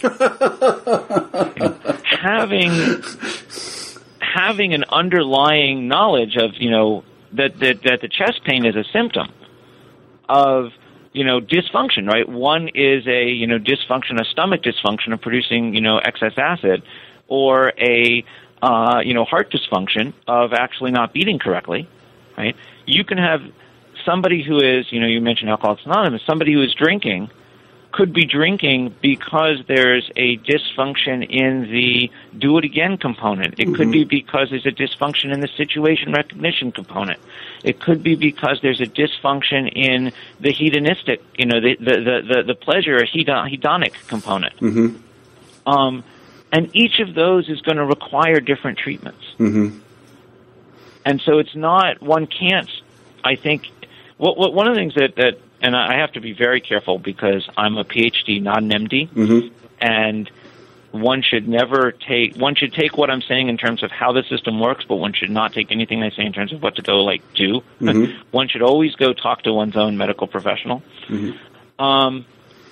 having having an underlying knowledge of, you know, that, that, that the chest pain is a symptom of, you know, dysfunction, right? One is a, you know, dysfunction, a stomach dysfunction of producing, you know, excess acid, or a, uh, you know, heart dysfunction of actually not beating correctly, right? You can have somebody who is, you know, you mentioned Alcoholics Anonymous, somebody who is drinking could be drinking because there's a dysfunction in the do it again component. It mm-hmm. could be because there's a dysfunction in the situation recognition component. It could be because there's a dysfunction in the hedonistic, you know, the the the, the, the pleasure hedon, hedonic component. Mm-hmm. Um, and each of those is going to require different treatments. Mm-hmm. And so it's not, one can't, I think, what, what, one of the things that, that and I have to be very careful because I'm a P H D, not an M D, mm-hmm. and one should never take, one should take what I'm saying in terms of how the system works, but one should not take anything I say in terms of what to go, like, do. Mm-hmm. One should always go talk to one's own medical professional. Mm-hmm. Um,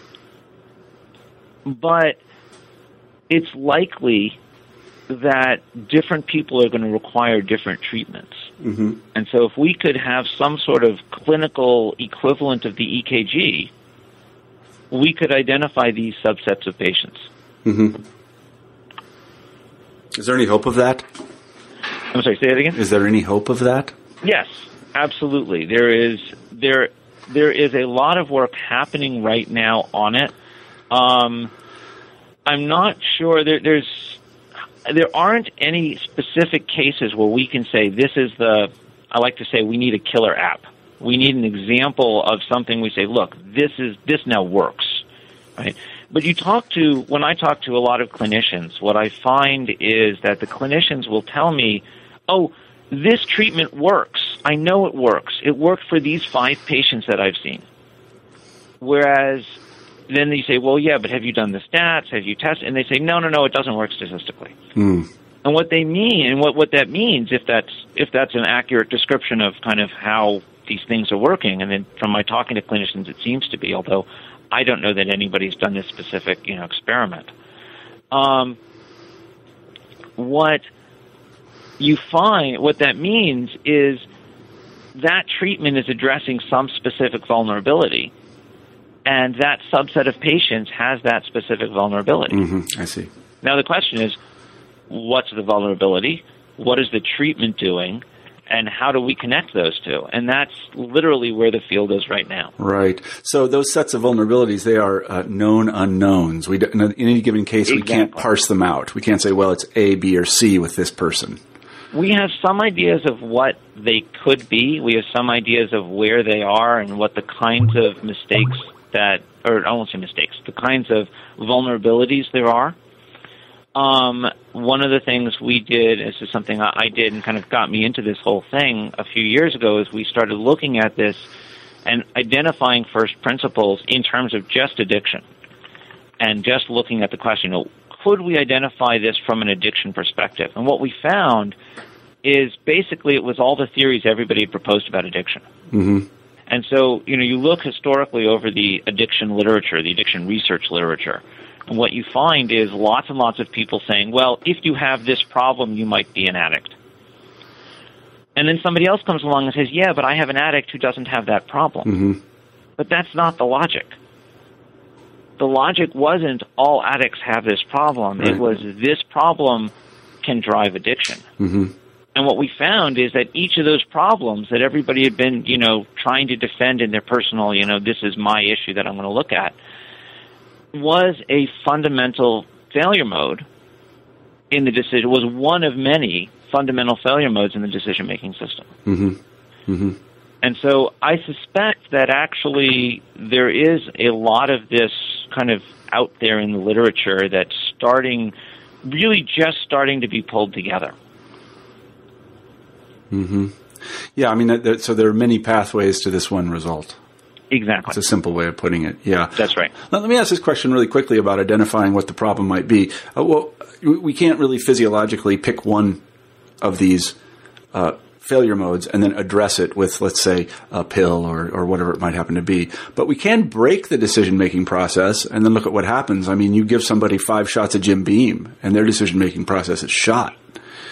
but it's likely that different people are going to require different treatments. Mm-hmm. And so if we could have some sort of clinical equivalent of the E K G, we could identify these subsets of patients. Mm-hmm. Is there any hope of that? I'm sorry, say that again? Is there any hope of that? Yes, absolutely. There is there there is a lot of work happening right now on it. Um, I'm not sure there, there's there aren't any specific cases where we can say this is the, I like to say we need a killer app. We need an example of something we say, look, this is this now works, right? But you talk to, when I talk to a lot of clinicians, what I find is that the clinicians will tell me, oh, this treatment works. I know it works. It worked for these five patients that I've seen. Whereas then they say, well, yeah, but have you done the stats? Have you tested? And they say, no, no, no, it doesn't work statistically. Mm. And what they mean, and what, what that means, if that's if that's an accurate description of kind of how these things are working, and then from my talking to clinicians, it seems to be, although I don't know that anybody's done this specific, you know, experiment. Um, what you find, what that means is that treatment is addressing some specific vulnerability, and that subset of patients has that specific vulnerability. Mm-hmm. I see. Now the question is, what's the vulnerability? What is the treatment doing? And how do we connect those two? And that's literally where the field is right now. Right. So those sets of vulnerabilities, they are uh, known unknowns. We in any given case, exactly. We can't parse them out. We can't say, well, it's A, B, or C with this person. We have some ideas of what they could be. We have some ideas of where they are and what the kinds of mistakes that, or I won't say mistakes, the kinds of vulnerabilities there are. Um, one of the things we did, this is something I did and kind of got me into this whole thing a few years ago, is we started looking at this and identifying first principles in terms of just addiction. And just looking at the question, you know, could we identify this from an addiction perspective? And what we found is basically it was all the theories everybody had proposed about addiction. Mm-hmm. And so, you know, you look historically over the addiction literature, the addiction research literature, and what you find is lots and lots of people saying, well, if you have this problem, you might be an addict. And then somebody else comes along and says, yeah, but I have an addict who doesn't have that problem. Mm-hmm. But that's not the logic. The logic wasn't all addicts have this problem. Right. It was this problem can drive addiction. Mm-hmm. And what we found is that each of those problems that everybody had been, you know, trying to defend in their personal, you know, this is my issue that I'm going to look at, was a fundamental failure mode in the decision, was one of many fundamental failure modes in the decision-making system. Mm-hmm. Mm-hmm. And so I suspect that actually there is a lot of this kind of out there in the literature that's starting, really just starting to be pulled together. Mm-hmm. Yeah, I mean, so there are many pathways to this one result. Exactly. It's a simple way of putting it. Yeah. That's right. Now, let me ask this question really quickly about identifying what the problem might be. Uh, well, we can't really physiologically pick one of these uh, failure modes and then address it with, let's say, a pill or, or whatever it might happen to be. But we can break the decision-making process and then look at what happens. I mean, you give somebody five shots of Jim Beam and their decision-making process is shot. Right.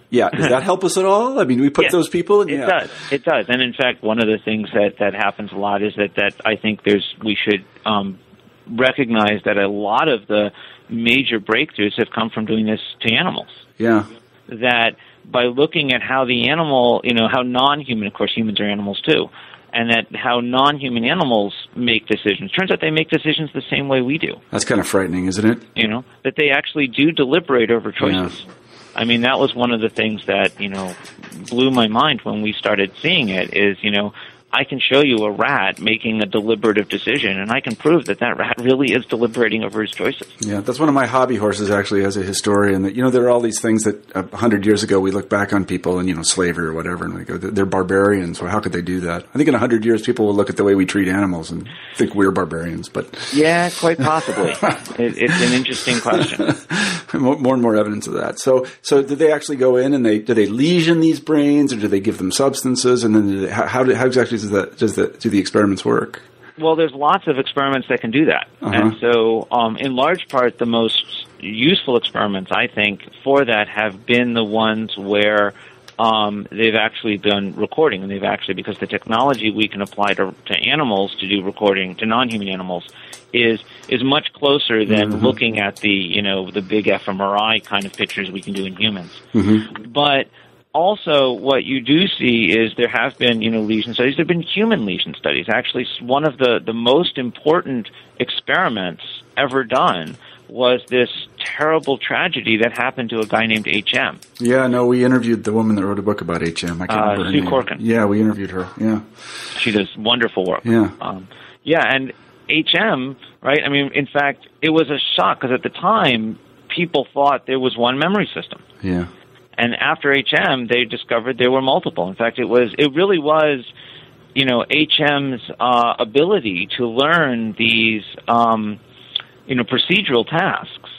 Yeah, does that help us at all? I mean, we put yeah, those people in. It yeah. does. It does. And in fact, one of the things that, that happens a lot is that, that I think there's we should um, recognize that a lot of the major breakthroughs have come from doing this to animals. Yeah. That by looking at how the animal, you know, how non-human, of course, humans are animals too, and that how non-human animals make decisions. Turns out they make decisions the same way we do. That's kind of frightening, isn't it? You know, that they actually do deliberate over choices. Yeah. I mean, that was one of the things that, you know, blew my mind when we started seeing it is, you know, I can show you a rat making a deliberative decision, and I can prove that that rat really is deliberating over his choices. Yeah, that's one of my hobby horses, actually, as a historian. That, you know, there are all these things that a hundred years ago we look back on people and, you know, slavery or whatever, and we go, they're barbarians. Well, how could they do that? I think in a hundred years people will look at the way we treat animals and think we're barbarians. But yeah, quite possibly. it, it's an interesting question. More and more evidence of that. So, so did they actually go in and they do they lesion these brains, or do they give them substances, and then do they, how, how, do, how exactly does that does the do the experiments work? Well, there's lots of experiments that can do that, uh-huh. and so um, in large part, the most useful experiments I think for that have been the ones where um, they've actually done recording, and they've actually because the technology we can apply to, to animals to do recording to non-human animals is is much closer than mm-hmm. looking at the you know the big fMRI kind of pictures we can do in humans. Mm-hmm. But also, what you do see is there have been you know lesion studies. There have been human lesion studies. Actually, one of the the most important experiments ever done was this terrible tragedy that happened to a guy named H M. Yeah, no, we interviewed the woman that wrote a book about H M. I can't uh, remember her Sue name. Corkin. Yeah, we interviewed her. Yeah, she does wonderful work. Yeah, um, yeah, and H M, right? I mean, in fact, it was a shock because at the time people thought there was one memory system. Yeah, and after H M, they discovered there were multiple. In fact, it was it really was, you know, H M's uh, ability to learn these. Um, you know, procedural tasks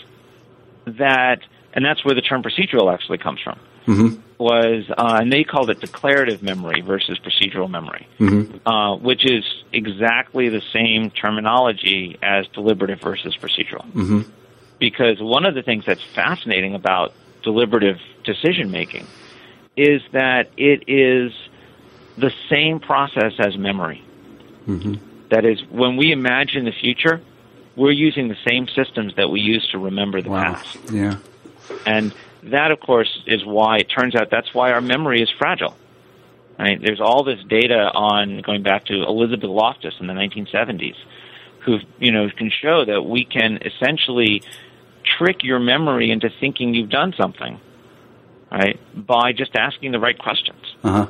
that, and that's where the term procedural actually comes from, mm-hmm. was, uh, and they called it declarative memory versus procedural memory, mm-hmm. uh, which is exactly the same terminology as deliberative versus procedural. Mm-hmm. Because one of the things that's fascinating about deliberative decision-making is that it is the same process as memory. Mm-hmm. That is, when we imagine the future, we're using the same systems that we use to remember the wow. past. Yeah. And that, of course, is why it turns out that's why our memory is fragile. Right? There's all this data on, going back to Elizabeth Loftus in the nineteen seventies, who, you know, can show that we can essentially trick your memory into thinking you've done something, right, by just asking the right questions. Uh-huh.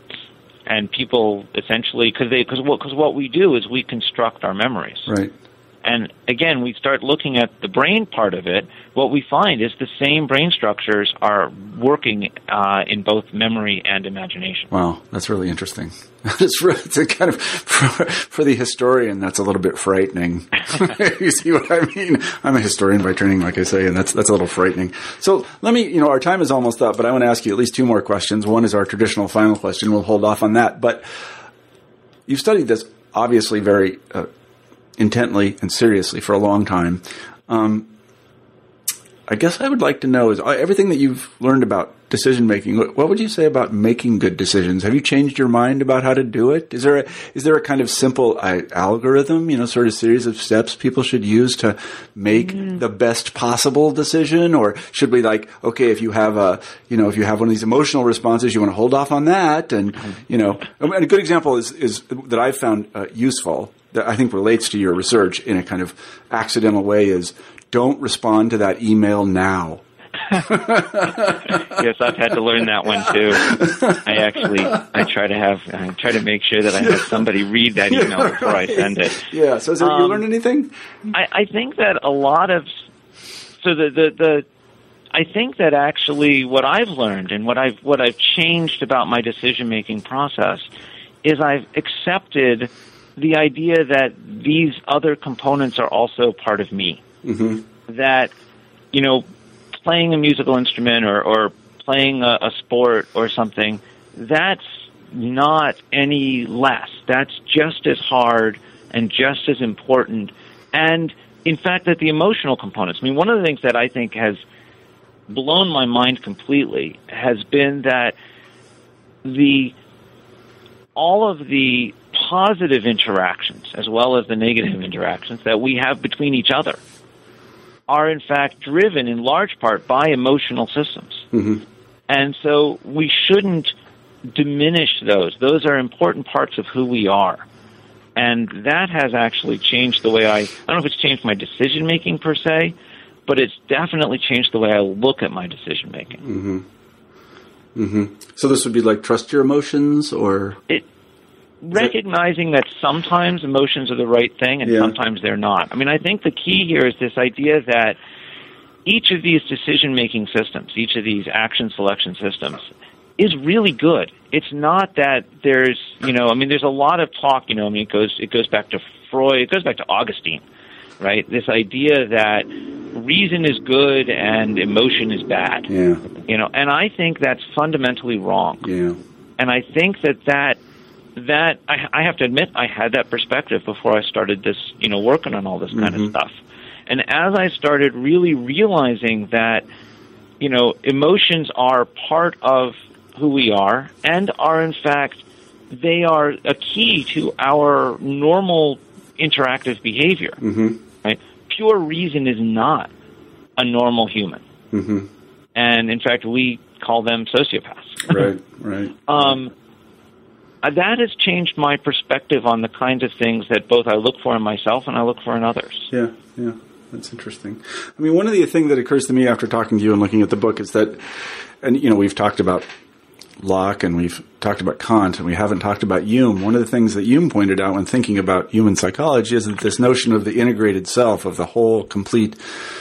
And people essentially, because they, because what, because what we do is we construct our memories. Right. And again, we start looking at the brain part of it. What we find is the same brain structures are working uh, in both memory and imagination. Wow, that's really interesting. It's, really, it's a kind of, for, for the historian, that's a little bit frightening. You see what I mean? I'm a historian by training, like I say, and that's that's a little frightening. So let me, you know, our time is almost up, but I want to ask you at least two more questions. One is our traditional final question. We'll hold off on that. But you've studied this obviously very uh, intently and seriously for a long time. Um, I guess I would like to know is everything that you've learned about decision making. What would you say about making good decisions? Have you changed your mind about how to do it? Is there a, is there a kind of simple uh, algorithm, you know, sort of series of steps people should use to make mm. the best possible decision? Or should we like, okay, if you have a, you know, if you have one of these emotional responses, you want to hold off on that. And, you know, and a good example is, is that I've found uh, useful that I think relates to your research in a kind of accidental way is don't respond to that email now. Yes, I've had to learn that one too. I actually, I try to have, I try to make sure that I have somebody read that email yeah, before right. I send it. Yeah. So, has um, you learned anything? I, I think that a lot of, so the, the, the, I think that actually what I've learned and what I've, what I've changed about my decision-making process is I've accepted the idea that these other components are also part of me. Mm-hmm. That, you know, playing a musical instrument or, or playing a, a sport or something, that's not any less. That's just as hard and just as important. And, in fact, that the emotional components, I mean, one of the things that I think has blown my mind completely has been that the all of the positive interactions as well as the negative interactions that we have between each other are in fact driven in large part by emotional systems. Mm-hmm. And so we shouldn't diminish those. Those are important parts of who we are. And that has actually changed the way I, I don't know if it's changed my decision making per se, but it's definitely changed the way I look at my decision making. Mm-hmm. Mm-hmm. So this would be like trust your emotions, or it, recognizing that sometimes emotions are the right thing and yeah. sometimes they're not. I mean, I think the key here is this idea that each of these decision-making systems, each of these action selection systems, is really good. It's not that there's, you know, I mean, there's a lot of talk, you know, I mean, it goes, it goes back to Freud, it goes back to Augustine, right? This idea that reason is good and emotion is bad. Yeah. You know, and I think that's fundamentally wrong. Yeah. And I think that that, that I, I have to admit, I had that perspective before I started this, you know, working on all this kind mm-hmm. of stuff. And as I started really realizing that, you know, emotions are part of who we are and are, in fact, they are a key to our normal interactive behavior. Mm-hmm. Right? Pure reason is not a normal human. Mm-hmm. And, in fact, we call them sociopaths. Right, right. um, that has changed my perspective on the kinds of things that both I look for in myself and I look for in others. Yeah, yeah. That's interesting. I mean, one of the things that occurs to me after talking to you and looking at the book is that, and, you know, we've talked about Locke and we've talked about Kant and we haven't talked about Hume. One of the things that Hume pointed out when thinking about human psychology is that this notion of the integrated self, of the whole, complete,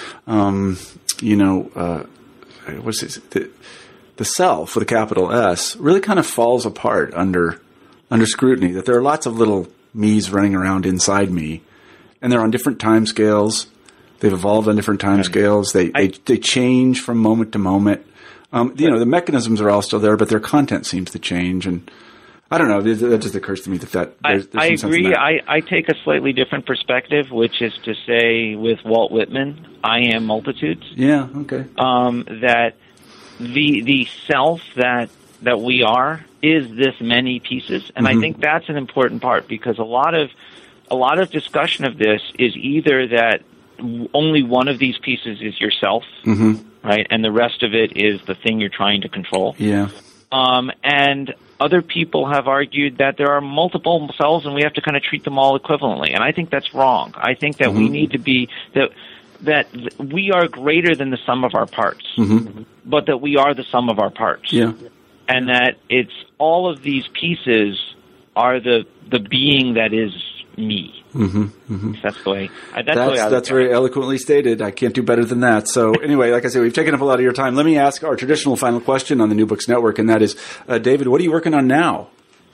um, you know, uh, what's this? The, the self with a capital S really kind of falls apart under under scrutiny, that there are lots of little me's running around inside me, and they're on different time scales. They've evolved on different time scales. They, I, they they change from moment to moment. Um, you know, the mechanisms are all still there, but their content seems to change. And I don't know. That just occurs to me that, that there's, there's I some agree. sense in that. I, I take a slightly different perspective, which is to say, with Walt Whitman, I am multitudes. Yeah. Okay. Um, that the the self that that we are is this many pieces, and mm-hmm. I think that's an important part, because a lot of a lot of discussion of this is either that only one of these pieces is yourself, mm-hmm. right, and the rest of it is the thing you're trying to control. Yeah. Um, and other people have argued that there are multiple selves and we have to kind of treat them all equivalently, and I think that's wrong. I think that mm-hmm. we need to be that that we are greater than the sum of our parts, mm-hmm. but that we are the sum of our parts. Yeah. And that it's all of these pieces are the the being that is me. Mm-hmm, mm-hmm. That's the way. That's, that's, the way I that's very eloquently stated. I can't do better than that. So anyway, like I said, we've taken up a lot of your time. Let me ask our traditional final question on the New Books Network, and that is, uh, David, what are you working on now?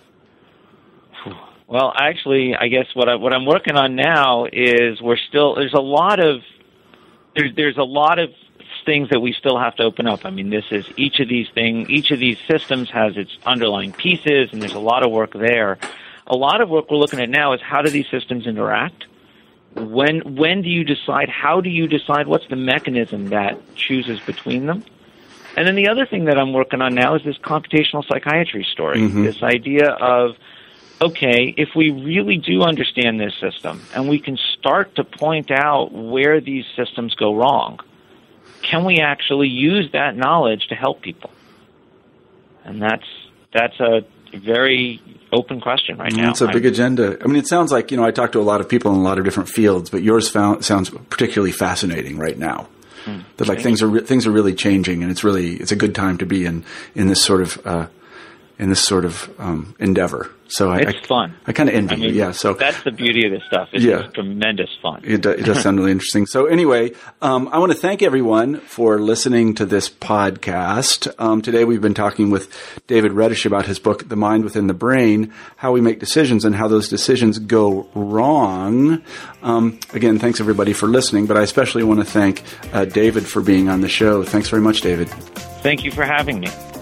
Well, actually, I guess what I, what I'm working on now is we're still there's a lot of there's there's a lot of things that we still have to open up. I mean, this is each of these things, each of these systems has its underlying pieces, and there's a lot of work there. A lot of work we're looking at now is how do these systems interact? When when do you decide? How do you decide? What's the mechanism that chooses between them? And then the other thing that I'm working on now is this computational psychiatry story. Mm-hmm. This idea of, okay, if we really do understand this system and we can start to point out where these systems go wrong, can we actually use that knowledge to help people? And that's that's a very open question right now. It's a big agenda. I mean, it sounds like, you know, I talk to a lot of people in a lot of different fields, but yours found, sounds particularly fascinating right now. Mm, that like okay. things are re- things are really changing, and it's really it's a good time to be in in this sort of uh, in this sort of um, endeavor. So I, it's I, fun. I kind of envy I mean, you. Yeah. So that's the beauty of this stuff. It's yeah. tremendous fun. It, do, it does sound really interesting. So anyway, um, I want to thank everyone for listening to this podcast. Um, today we've been talking with David Redish about his book, The Mind Within the Brain, How We Make Decisions and How Those Decisions Go Wrong. Um, again, thanks everybody for listening, but I especially want to thank uh, David for being on the show. Thanks very much, David. Thank you for having me.